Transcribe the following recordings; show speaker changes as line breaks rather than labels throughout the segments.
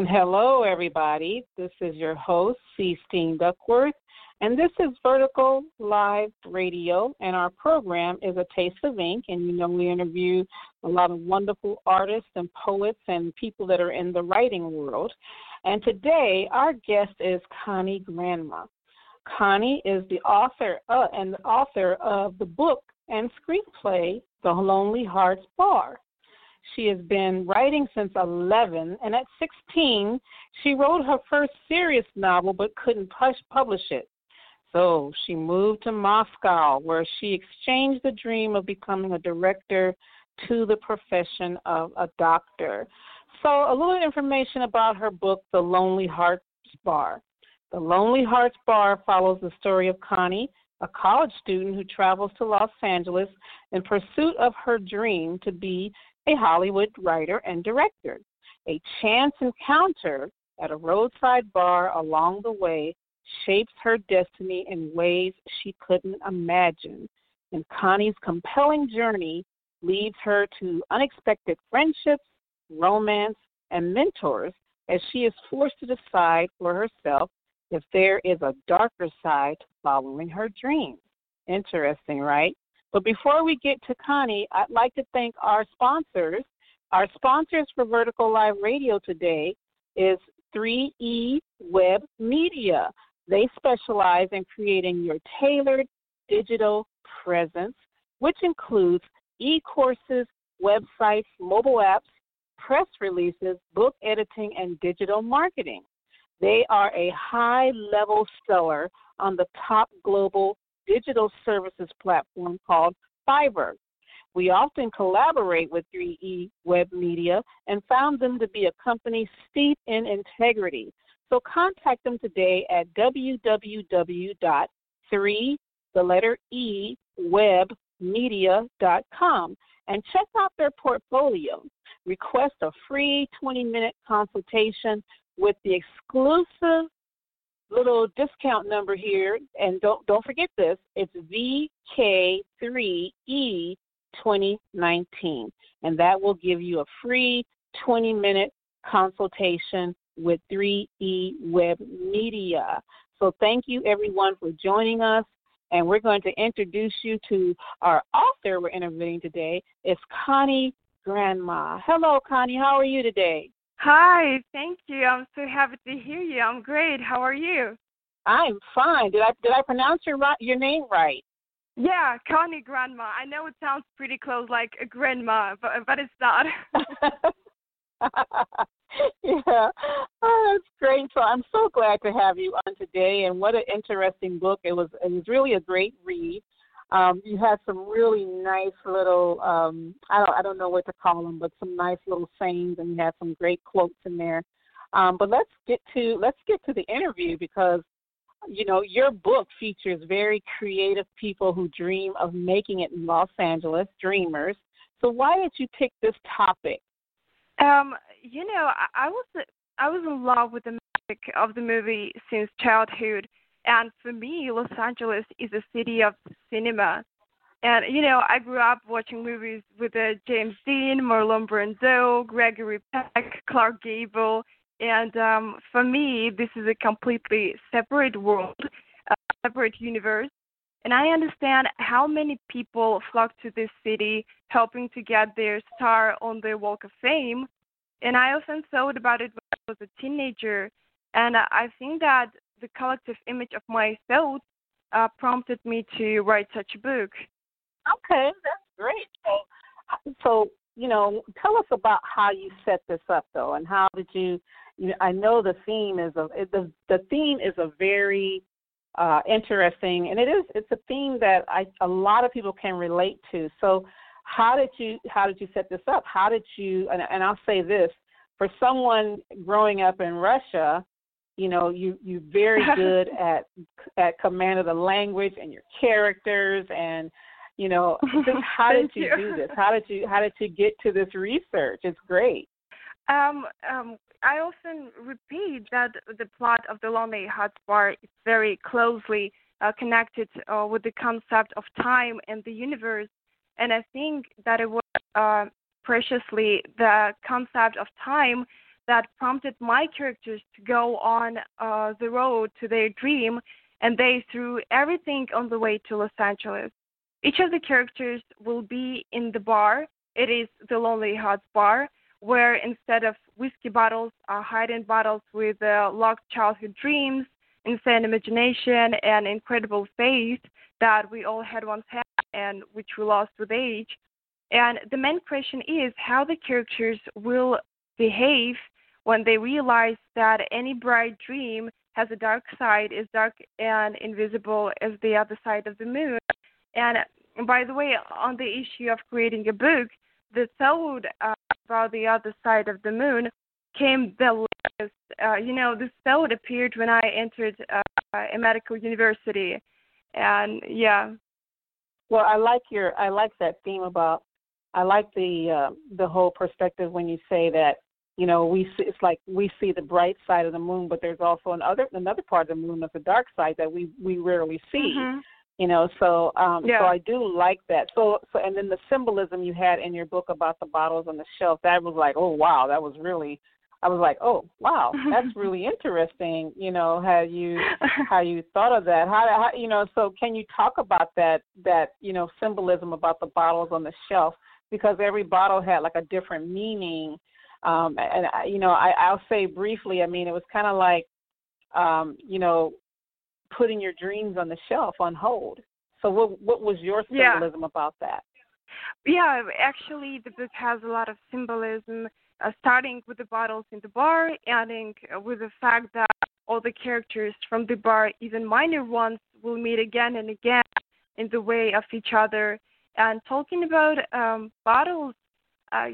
Hello, everybody. This is your host, C. Steen Duckworth, and this is Vertical Live Radio, and our program is A Taste of Ink, and we interview a lot of wonderful artists and poets and people that are in the writing world. And today, our guest is Connie Granma. Connie is the author of the book and screenplay, The Lonely Hearts Bar. She has been writing since 11, and at 16, she wrote her first serious novel but couldn't publish it. So she moved to Moscow, where she exchanged the dream of becoming a director to the profession of a doctor. So a little information about her book, The Lonely Hearts Bar. The Lonely Hearts Bar follows the story of Connie, a college student who travels to Los Angeles in pursuit of her dream to be a Hollywood writer and director. A chance encounter at a roadside bar along the way shapes her destiny in ways she couldn't imagine. And Connie's compelling journey leads her to unexpected friendships, romance, and mentors as she is forced to decide for herself if there is a darker side to following her dreams. Interesting, right? But before we get to Connie, I'd like to thank our sponsors. Our sponsors for Vertical Live Radio today is 3E Web Media. They specialize in creating your tailored digital presence, which includes e-courses, websites, mobile apps, press releases, book editing, and digital marketing. They are a high-level seller on the top global digital services platform called Fiverr. We often collaborate with 3E Web Media and found them to be a company steeped in integrity. So contact them today at www.3webmedia.com and check out their portfolio. Request a free 20-minute consultation with the exclusive little discount number here, and don't forget this, it's VK3E2019, and that will give you a free 20-minute consultation with 3E Web Media. So thank you, everyone, for joining us, and we're going to introduce you to our author we're interviewing today. It's Connie Granma. Hello, Connie. How are you today?
Hi, thank you. I'm so happy to hear you. I'm great. How are you?
I'm fine. Did I pronounce your name right?
Yeah, Connie Granma. I know it sounds pretty close, like a grandma, but it's not.
Yeah, that's great. So I'm so glad to have you on today. And what an interesting book! It was really a great read. You had some really nice little I don't know what to call them, but some nice little sayings, and you had some great quotes in there. But let's get to the interview, because your book features very creative people who dream of making it in Los Angeles, dreamers. So why did you pick this topic?
I was in love with the magic of the movie since childhood. And for me, Los Angeles is a city of cinema. And, I grew up watching movies with James Dean, Marlon Brando, Gregory Peck, Clark Gable. And for me, this is a completely separate world, a separate universe. And I understand how many people flock to this city hoping to get their star on the Walk of Fame. And I often thought about it when I was a teenager. And I think that the collective image of my thoughts prompted me to write such a book.
Okay, that's great. So tell us about how you set this up, though, and how did you? I know the theme is a very interesting, and it's a theme that a lot of people can relate to. So how did you set this up? How did you? And I'll say this: for someone growing up in Russia, you're very good at command of the language and your characters, and just how did you do this? How did you get to this research? It's great.
I often repeat that the plot of The Lonely Hearts Bar is very closely connected with the concept of time and the universe, and I think that it was preciously the concept of time that prompted my characters to go on the road to their dream, and they threw everything on the way to Los Angeles. Each of the characters will be in the bar. It is the Lonely Hearts Bar, where instead of whiskey bottles are hidden bottles with locked childhood dreams, insane imagination, and incredible faith that we all had once had and which we lost with age. And the main question is how the characters will behave when they realize that any bright dream has a dark side, is dark and invisible as the other side of the moon. And by the way, on the issue of creating a book, the thought about the other side of the moon came the latest. This thought appeared when I entered a medical university, and yeah.
Well, I like that theme about. I like the whole perspective when you say that. It's like we see the bright side of the moon, but there's also another part of the moon that's the dark side that we rarely see.
Mm-hmm.
So I do like that. So and then the symbolism you had in your book about the bottles on the shelf, that was like, oh wow, that was really. I was like, oh wow, that's really interesting. How you thought of that? How So can you talk about that symbolism about the bottles on the shelf, because every bottle had like a different meaning. I'll say briefly. I mean, it was kind of like putting your dreams on the shelf on hold. So what was your symbolism about that?
Yeah, actually the book has a lot of symbolism, starting with the bottles in the bar, ending with the fact that all the characters from the bar, even minor ones, will meet again and again in the way of each other. And talking about bottles, as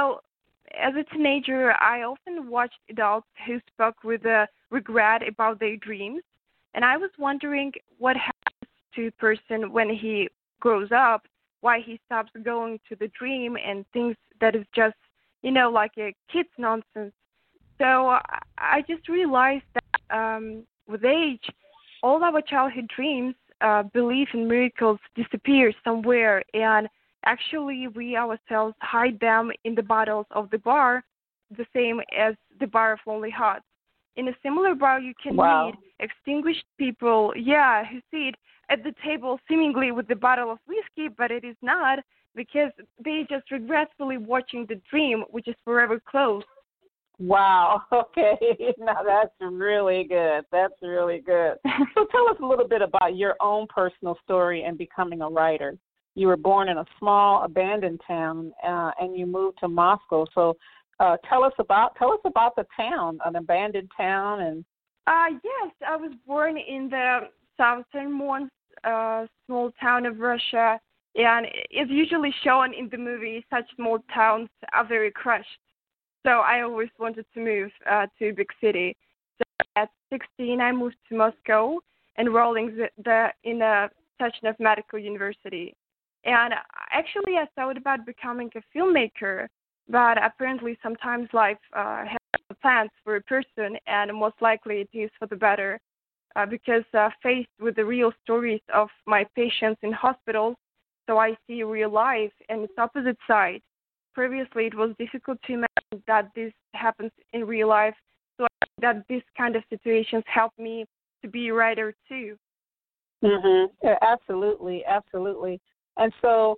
a teenager, I often watched adults who spoke with regret about their dreams. And I was wondering what happens to a person when he grows up, why he stops going to the dream and thinks that is just, like a kid's nonsense. So I just realized that with age, all our childhood dreams, belief in miracles disappear somewhere, and actually we ourselves hide them in the bottles of the bar, the same as the bar of Lonely Hearts. In a similar bar, you can meet extinguished people, who sit at the table seemingly with the bottle of whiskey, but it is not, because they just regretfully watching the dream, which is forever closed.
Wow. Okay. Now that's really good. That's really good. So tell us a little bit about your own personal story in becoming a writer. You were born in a small abandoned town, and you moved to Moscow. So tell us about the town, an abandoned town, and.
Yes, I was born in the southernmost small town of Russia, and it's usually shown in the movie such small towns are very crushed. So I always wanted to move to a big city. So at 16, I moved to Moscow, enrolling in a Sechenov Medical University. And actually, I thought about becoming a filmmaker, but apparently sometimes life has plans for a person, and most likely it is for the better. Because faced with the real stories of my patients in hospitals, so I see real life and its opposite side. Previously, it was difficult to imagine that this happens in real life, so I think that this kind of situations help me to be a writer too.
Yeah, absolutely, absolutely. And so,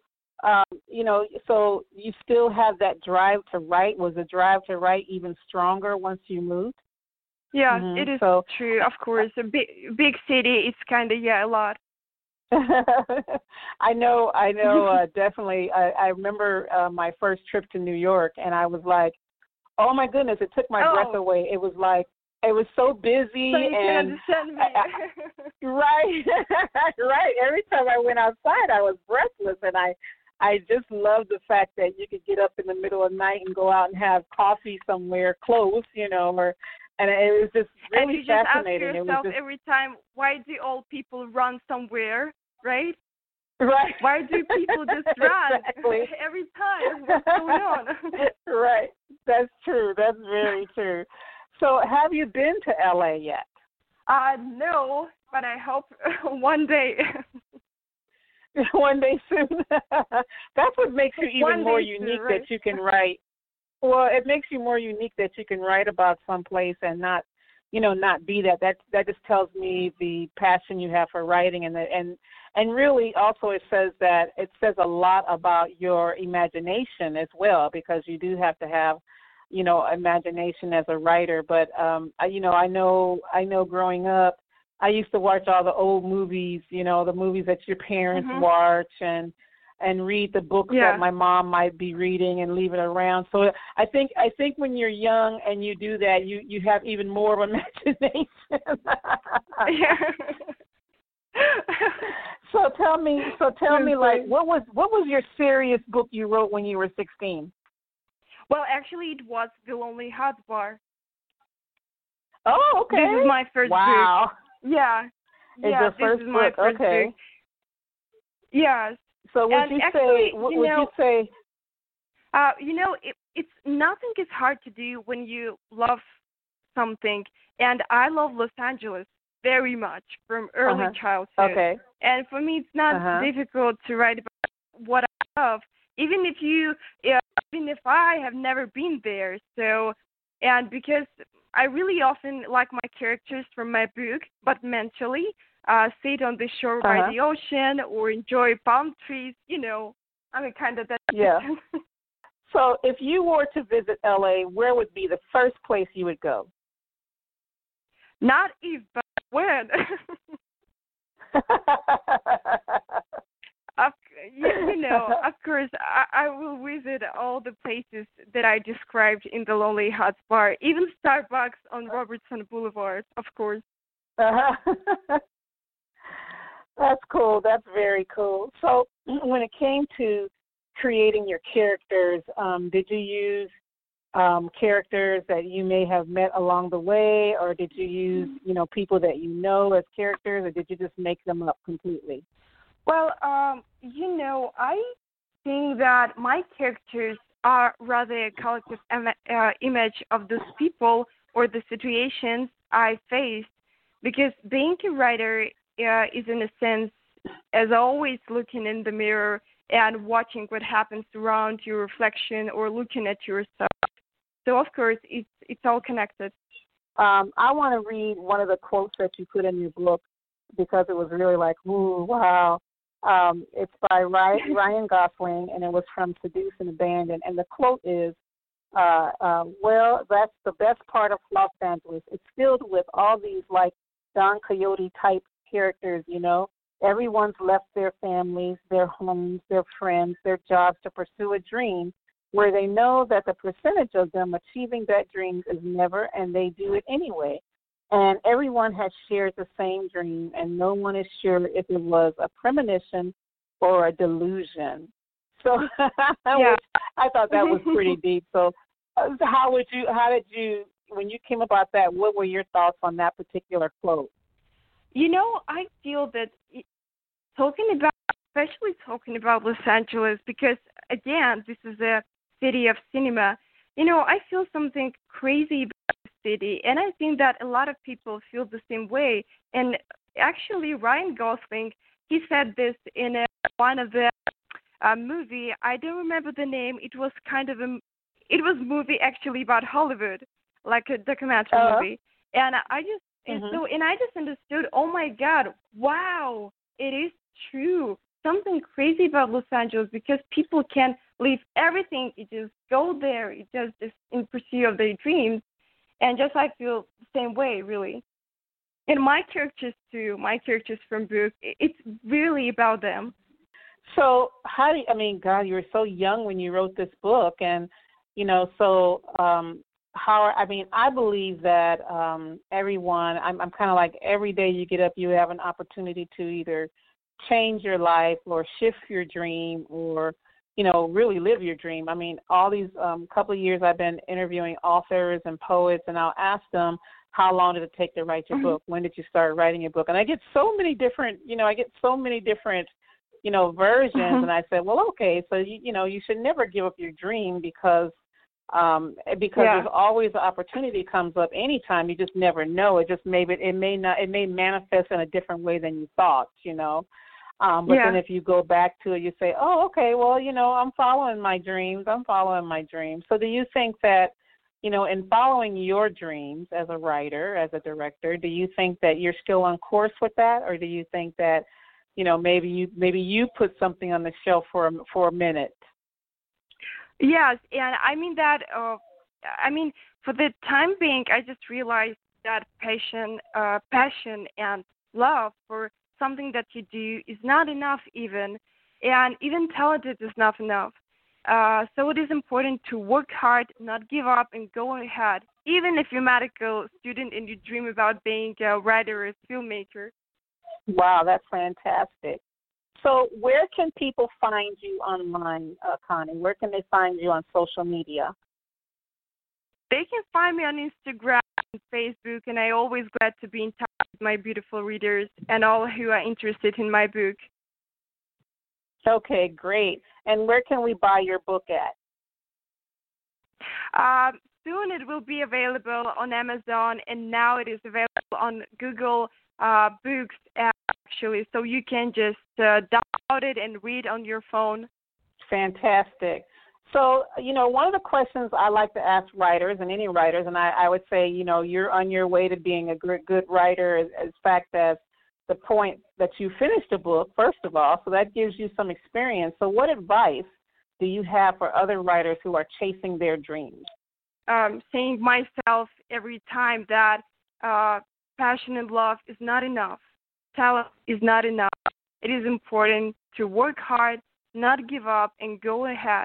so you still have that drive to write. Was the drive to write even stronger once you moved?
Yeah, it is true. Of course, a big city, it's kind of, a lot.
I know, definitely. I remember my first trip to New York, and I was like, oh my goodness, it took my breath away. It was like, it was so busy.
So you can understand me.
Right, right. Every time I went outside, I was breathless, and I just loved the fact that you could get up in the middle of the night and go out and have coffee somewhere close, and it was just really
and you just
fascinating.
Ask yourself every time, why do all people run somewhere, right?
Right.
Why do people just run
exactly.
every time? What's going on?
Right. That's true. That's very true. So have you been to LA yet?
No, but I hope one day.
One day soon. That's what makes you even more unique,
soon, right?
that you can write. Well, it makes you more unique that you can write about someplace and not, not be that. That just tells me the passion you have for writing, and really also it says a lot about your imagination as well, because you do have to have, imagination as a writer. But I know growing up, I used to watch all the old movies, the movies that your parents watch, and read the books that my mom might be reading and leave it around. So I think when you're young and you do that, you have even more of imagination. So tell me, like, what was your serious book you wrote when you were 16?
Well, actually, it was The Lonely Hearts Bar.
Oh, okay.
This is my first
book.
Yeah.
It's
this is my first book. Yes.
So would you say?
It's nothing is hard to do when you love something, and I love Los Angeles very much from early childhood.
Okay.
And for me, it's not difficult to write about what I love, even if I have never been there. So, and because I really often like my characters from my book, but mentally sit on the shore by the ocean or enjoy palm trees. I'm kind of that person.
So if you were to visit LA, where would be the first place you would go?
Not if, but when. Of course, I will visit all the places that I described in the Lonely Hearts Bar, even Starbucks on Robertson Boulevard, of course.
That's cool. That's very cool. So when it came to creating your characters, did you use characters that you may have met along the way, or did you use, people that you know as characters, or did you just make them up completely?
Well, I think that my characters are rather a collective image of those people or the situations I faced, because being a writer is, in a sense, as always looking in the mirror and watching what happens around your reflection or looking at yourself. So, of course, it's all connected.
I want to read one of the quotes that you put in your book, because it was really like, ooh, wow. It's by Ryan Gosling, and it was from Seduce and Abandon. And the quote is, well, that's the best part of Los Angeles. It's filled with all these, like, Don Quixote-type characters, Everyone's left their families, their homes, their friends, their jobs to pursue a dream where they know that the percentage of them achieving that dream is never, and they do it anyway. And everyone has shared the same dream, and no one is sure if it was a premonition or a delusion. So I thought that was pretty deep. So how did you, when you came about that, what were your thoughts on that particular quote?
I feel that especially talking about Los Angeles, because, again, this is a city of cinema, I feel something crazy about the city, and I think that a lot of people feel the same way. And actually, Ryan Gosling, he said this in one of the movie. I don't remember the name. It was a movie actually about Hollywood, like a documentary movie. And I just understood, oh my God, wow, it is true. Something crazy about Los Angeles, because people can leave everything. You just go there. You just in pursuit of their dreams. And just I feel the same way, really. And my characters too, my characters from book, it's really about them.
So God, you were so young when you wrote this book, and I believe that everyone, I'm kind of like, every day you get up, you have an opportunity to either change your life or shift your dream, or, really live your dream. I mean, all these couple of years I've been interviewing authors and poets, and I'll ask them, how long did it take to write your book? When did you start writing your book? And I get so many different, versions. And I said, well, okay, so, you should never give up your dream, because there's always an opportunity comes up anytime. You just never know. It may manifest in a different way than you thought, But then if you go back to it, you say, oh, okay, well, I'm following my dreams. So do you think that, in following your dreams as a writer, as a director, do you think that you're still on course with that? Or do you think that, maybe you put something on the shelf for a minute?
Yes, and I mean that, for the time being, I just realized that passion and love for something that you do is not enough even, and even talented is not enough. So it is important to work hard, not give up, and go ahead, even if you're a medical student and you dream about being a writer or a filmmaker.
Wow, that's fantastic. So where can people find you online, Connie? Where can they find you on social media?
They can find me on Instagram and Facebook, and I always glad to be in touch with my beautiful readers and all who are interested in my book.
Okay, great. And where can we buy your book at?
Soon it will be available on Amazon, and now it is available on Google Books, actually, so you can just download it and read on your phone.
Fantastic. So, one of the questions I like to ask writers, and any writers, and I would say, you're on your way to being a good writer, as fact as the point that you finished a book, first of all, so that gives you some experience. So what advice do you have for other writers who are chasing their dreams?
Saying myself every time that passion and love is not enough. Talent is not enough. It is important to work hard, not give up, and go ahead.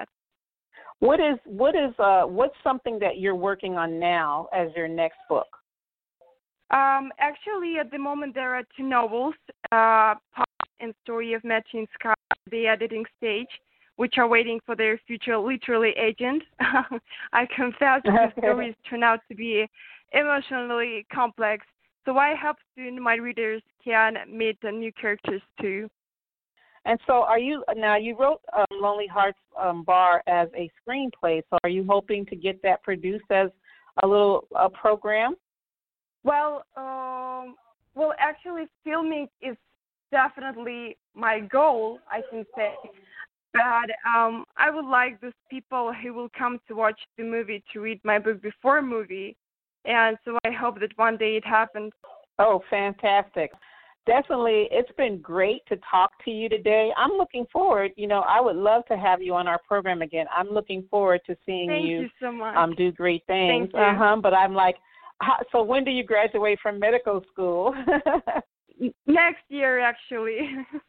What's something that you're working on now as your next book?
Actually, at the moment, there are 2 novels, Pop and Story of Matthew and Scott, the editing stage, which are waiting for their future literary agent. I confess the stories turn out to be emotionally complex, so I hope soon my readers can meet the new characters too.
And so you wrote Lonely Hearts Bar as a screenplay, so are you hoping to get that produced as a program?
Well, actually, filming is definitely my goal, I can say. But I would like those people who will come to watch the movie to read my book before movie, and so I hope that one day it happens.
Oh, fantastic. Definitely, it's been great to talk to you today. I'm looking forward, I would love to have you on our program again. I'm looking forward to seeing
Thank you so much.
Do great things.
Thank you.
But I'm like, so when do you graduate from medical school?
Next year, actually.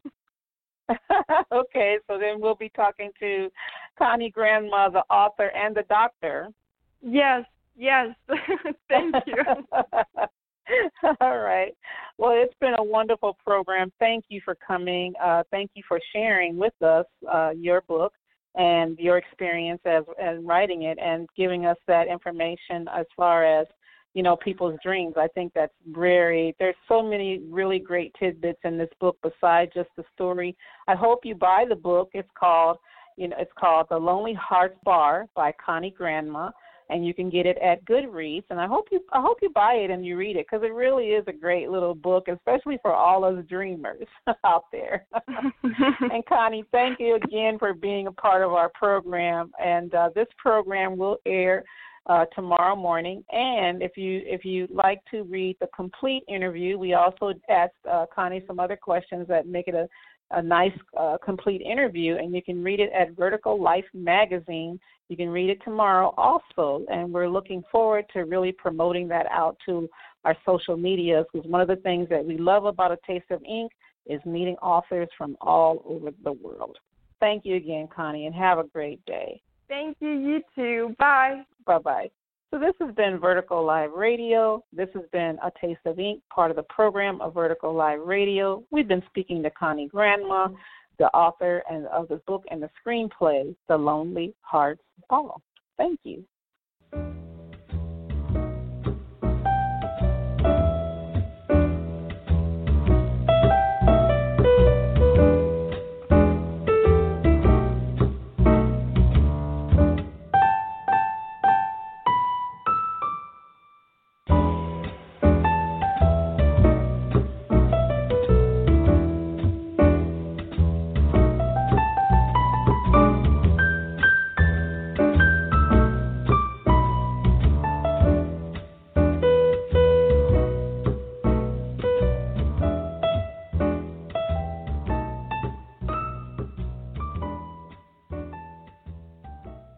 Okay, so then we'll be talking to Connie Granma, the author and the doctor.
Yes. Thank you.
All right. Well, it's been a wonderful program. Thank you for coming. Thank you for sharing with us your book and your experience as writing it and giving us that information as far as, people's dreams. I think that's there's so many really great tidbits in this book besides just the story. I hope you buy the book. It's called The Lonely Hearts Bar by Connie Granma, and you can get it at Goodreads. And I hope you buy it and you read it, because it really is a great little book, especially for all us dreamers out there. And Connie, thank you again for being a part of our program. And this program will air tomorrow morning. And if you'd like to read the complete interview, we also asked Connie some other questions that make it a nice complete interview, and you can read it at Vertical Life Magazine. You can read it tomorrow also, and we're looking forward to really promoting that out to our social medias, because one of the things that we love about A Taste of Ink is meeting authors from all over the world. Thank you again, Connie, and have a great day.
Thank you. You too. Bye.
Bye-bye. So this has been Vertical Live Radio. This has been A Taste of Ink, part of the program of Vertical Live Radio. We've been speaking to Connie Granma, the author of the book and the screenplay, The Lonely Hearts Bar. Thank you.